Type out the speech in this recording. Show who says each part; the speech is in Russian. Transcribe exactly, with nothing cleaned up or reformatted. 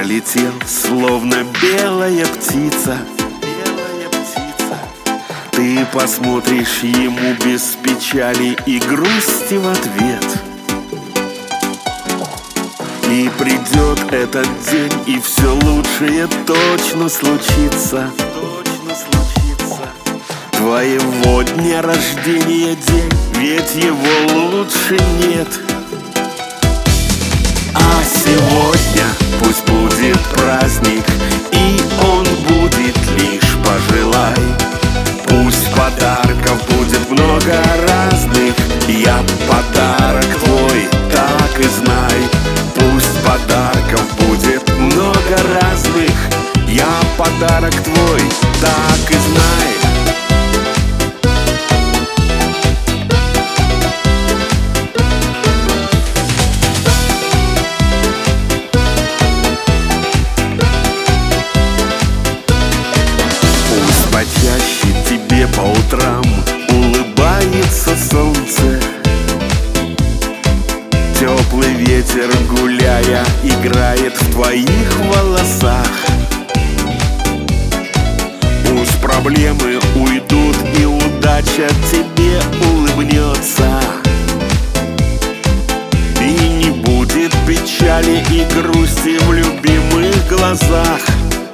Speaker 1: пролетел, словно белая птица. Ты посмотришь ему без печали и грусти в ответ. И придет этот день, и все лучшее точно случится. Твоего дня рождения день, ведь его лучше нет. А сегодня пусть будет праздник, и он будет лишь пожелай. Пусть подарков будет много разных, я подарок твой, так и знай. Пусть подарков будет много разных, я подарок твой, так и знай. Пусть почаще тебе по утрам улыбается солнце. Теплый ветер, гуляя, играет в твоих волосах. Пусть проблемы уйдут, и удача тебе улыбнется. И не будет печали и грусти в любимых глазах.